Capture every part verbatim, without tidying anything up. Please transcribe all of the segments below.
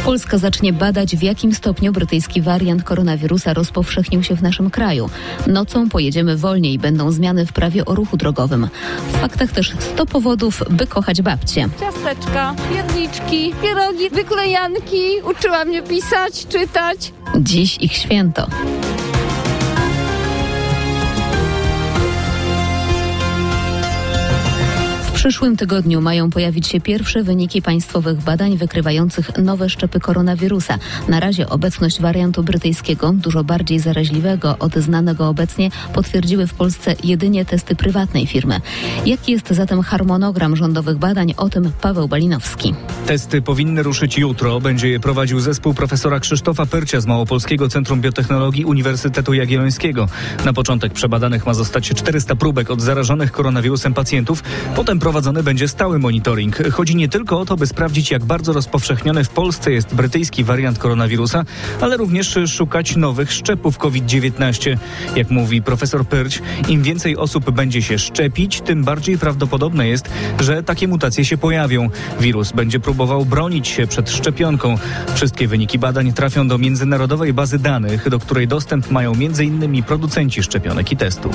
Polska zacznie badać, w jakim stopniu brytyjski wariant koronawirusa rozpowszechnił się w naszym kraju. Nocą pojedziemy wolniej, będą zmiany w prawie o ruchu drogowym. W faktach też sto powodów, by kochać babcię. Ciasteczka, pierniczki, pierogi, wyklejanki. Uczyła mnie pisać, czytać. Dziś ich święto. W przyszłym tygodniu mają pojawić się pierwsze wyniki państwowych badań wykrywających nowe szczepy koronawirusa. Na razie obecność wariantu brytyjskiego, dużo bardziej zaraźliwego od znanego obecnie, potwierdziły w Polsce jedynie testy prywatnej firmy. Jaki jest zatem harmonogram rządowych badań? O tym Paweł Balinowski. Testy powinny ruszyć jutro. Będzie je prowadził zespół profesora Krzysztofa Pyrcia z Małopolskiego Centrum Biotechnologii Uniwersytetu Jagiellońskiego. Na początek przebadanych ma zostać czterysta próbek od zarażonych koronawirusem pacjentów. Potem prowadzony będzie stały monitoring. Chodzi nie tylko o to, by sprawdzić, jak bardzo rozpowszechniony w Polsce jest brytyjski wariant koronawirusa, ale również szukać nowych szczepów COVID dziewiętnaście. Jak mówi profesor Pyrć, im więcej osób będzie się szczepić, tym bardziej prawdopodobne jest, że takie mutacje się pojawią. Wirus będzie próbował bronić się przed szczepionką. Wszystkie wyniki badań trafią do międzynarodowej bazy danych, do której dostęp mają między innymi producenci szczepionek i testów.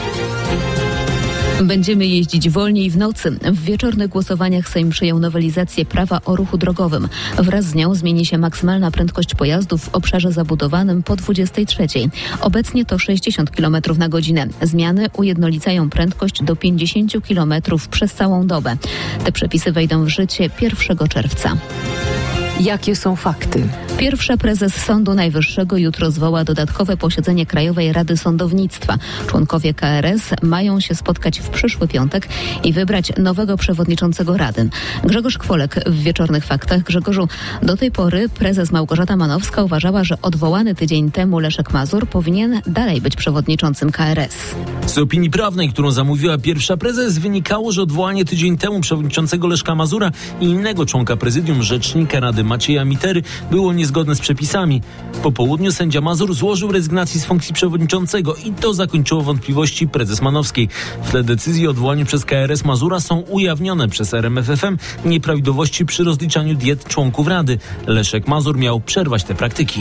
Będziemy jeździć wolniej w nocy. W wieczornych głosowaniach Sejm przyjął nowelizację prawa o ruchu drogowym. Wraz z nią zmieni się maksymalna prędkość pojazdów w obszarze zabudowanym po dwudziestej trzeciej. Obecnie to sześćdziesiąt kilometrów na godzinę. Zmiany ujednolicają prędkość do pięćdziesiąt kilometrów przez całą dobę. Te przepisy wejdą w życie pierwszego czerwca. Jakie są fakty? Pierwsza prezes Sądu Najwyższego jutro zwoła dodatkowe posiedzenie Krajowej Rady Sądownictwa. Członkowie K R S mają się spotkać w przyszły piątek i wybrać nowego przewodniczącego Rady. Grzegorz Kwolek w Wieczornych Faktach. Grzegorzu, do tej pory prezes Małgorzata Manowska uważała, że odwołany tydzień temu Leszek Mazur powinien dalej być przewodniczącym K R S. Z opinii prawnej, którą zamówiła pierwsza prezes, wynikało, że odwołanie tydzień temu przewodniczącego Leszka Mazura i innego członka prezydium, rzecznika Rady Macieja Mitery, było niezgodne z przepisami. Po południu sędzia Mazur złożył rezygnację z funkcji przewodniczącego i to zakończyło wątpliwości prezes Manowskiej. W tle decyzji o odwołaniu przez K R S Mazura są ujawnione przez R M F F M nieprawidłowości przy rozliczaniu diet członków Rady. Leszek Mazur miał przerwać te praktyki.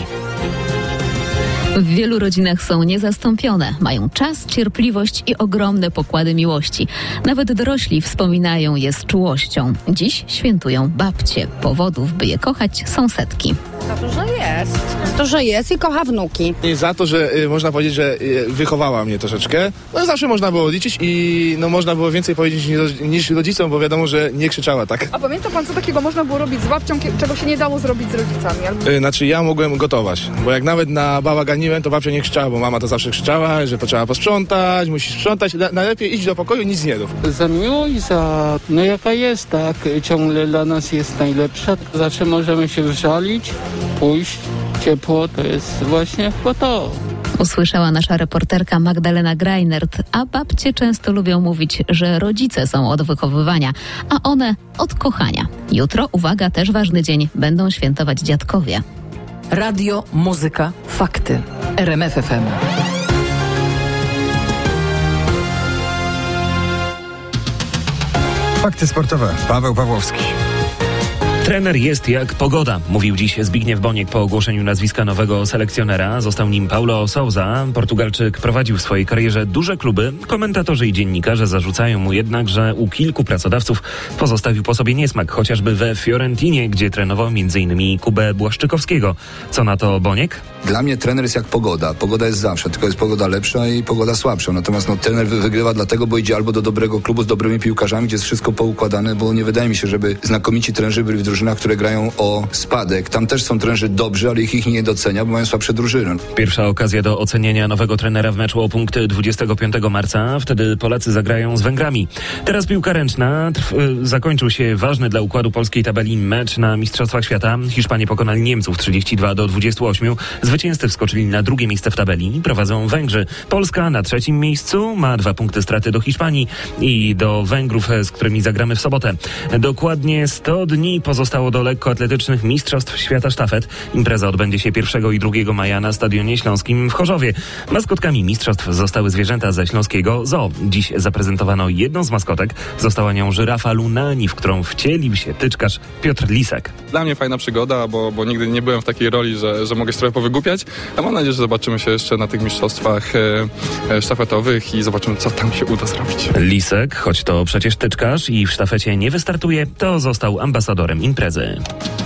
W wielu rodzinach są niezastąpione. Mają czas, cierpliwość i ogromne pokłady miłości. Nawet dorośli wspominają je z czułością. Dziś świętują babcie. Powodów, by je kochać, są setki. Za to, że jest. Za to, że jest i kocha wnuki. I za to, że y, można powiedzieć, że y, wychowała mnie troszeczkę. No zawsze można było liczyć i no, można było więcej powiedzieć niż, niż rodzicom, bo wiadomo, że nie krzyczała tak. A pamięta pan, co takiego można było robić z babcią, czego się nie dało zrobić z rodzicami? Albo... Y, znaczy ja mogłem gotować, bo jak nawet na bałaganiłem, to babcia nie krzyczała, bo mama to zawsze krzyczała, że to trzeba posprzątać, musisz sprzątać. Na, najlepiej iść do pokoju, nic nie rób. Za miłość, za no jaka jest, tak, ciągle dla nas jest najlepsza. Zawsze możemy się wżalić, pójść, ciepło, to jest właśnie to. Usłyszała nasza reporterka Magdalena Greinert, a babcie często lubią mówić, że rodzice są od wychowywania, a one od kochania. Jutro, uwaga, też ważny dzień, będą świętować dziadkowie. Radio, muzyka, fakty. R M F F M. Fakty sportowe. Paweł Pawłowski. Trener jest jak pogoda, mówił dziś Zbigniew Boniek po ogłoszeniu nazwiska nowego selekcjonera. Został nim Paulo Sousa. Portugalczyk prowadził w swojej karierze duże kluby. Komentatorzy i dziennikarze zarzucają mu jednak, że u kilku pracodawców pozostawił po sobie niesmak, chociażby we Fiorentinie, gdzie trenował między innymi Kubę Błaszczykowskiego. Co na to Boniek? Dla mnie trener jest jak pogoda. Pogoda jest zawsze, tylko jest pogoda lepsza i pogoda słabsza. Natomiast no, trener wygrywa dlatego, bo idzie albo do dobrego klubu z dobrymi piłkarzami, gdzie jest wszystko poukładane, bo nie wydaje mi się, żeby znakomici trenerzy byli w drużynach, które grają o spadek. Tam też są trenerzy dobrzy, ale ich ich nie docenia, bo mają słabsze drużyny. Pierwsza okazja do ocenienia nowego trenera w meczu o punkt dwudziestego piątego marca. Wtedy Polacy zagrają z Węgrami. Teraz piłka ręczna. Trw- zakończył się ważny dla układu polskiej tabeli mecz na Mistrzostwach Świata. Hiszpanie pokonali Niemców trzydzieści dwa do dwudziestu ośmiu. Zwycięzcy wskoczyli na drugie miejsce w tabeli. Prowadzą Węgrzy. Polska na trzecim miejscu ma dwa punkty straty do Hiszpanii i do Węgrów, z którymi zagramy w sobotę. Dokładnie sto dni pozostało pozostało do lekkoatletycznych Mistrzostw Świata Sztafet. Impreza odbędzie się pierwszego i drugiego maja na Stadionie Śląskim w Chorzowie. Maskotkami mistrzostw zostały zwierzęta ze śląskiego zoo. Dziś zaprezentowano jedną z maskotek. Została nią żyrafa Lunani, w którą wcielił się tyczkarz Piotr Lisek. Dla mnie fajna przygoda, bo, bo nigdy nie byłem w takiej roli, że, że mogę się trochę powygłupiać. A mam nadzieję, że zobaczymy się jeszcze na tych mistrzostwach e, sztafetowych i zobaczymy, co tam się uda zrobić. Lisek, choć to przecież tyczkarz i w sztafecie nie wystartuje, to został ambasadorem imprezy.